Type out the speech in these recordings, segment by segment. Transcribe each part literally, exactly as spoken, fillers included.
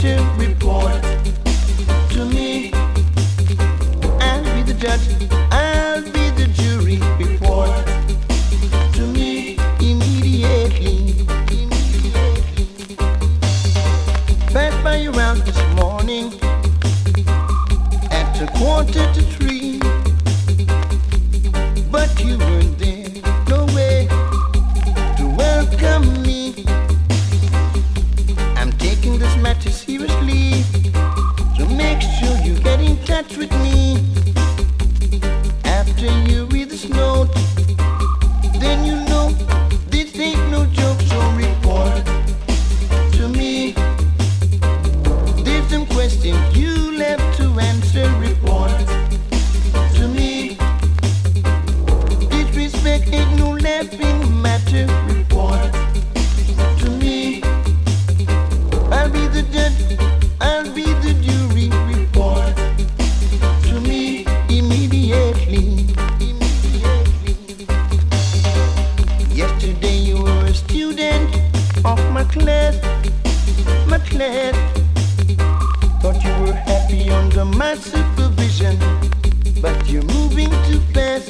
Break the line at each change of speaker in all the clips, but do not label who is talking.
matter report to me. I'll be the judge, I'll be the jury. Report to me immediately. Immediately. Passed by your house this morning at a quarter to three, but you weren't there. No way to welcome me. I'm taking this matter seriously, so make sure you get in touch with me. After you read this note, then you know this ain't no joke. So report to me. There's some questions you left to answer. Report to me. Disrespect ain't no laughing matter. Report to me. I'll be the judge, I'll be the jury. Report to me immediately. Immediately. Yesterday you were a student of my class, my class. Thought you were happy under my supervision, but you're moving too fast.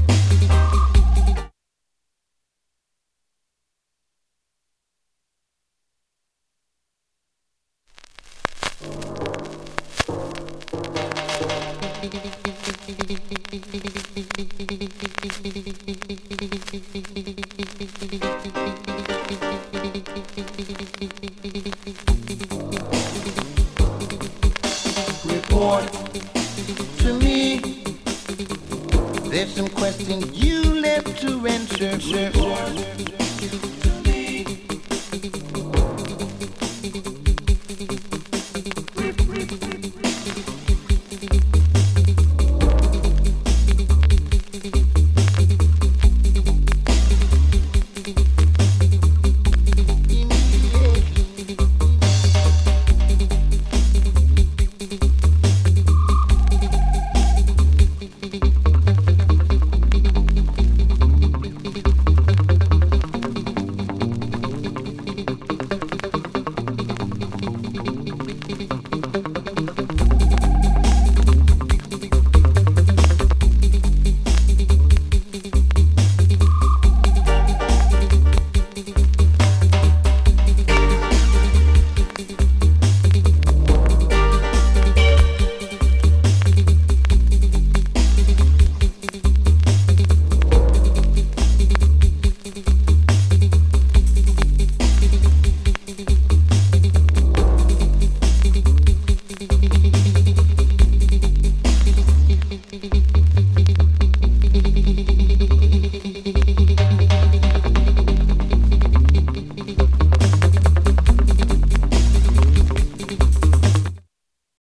Report to me. There's some questions you left to answer, sir.
Thank you.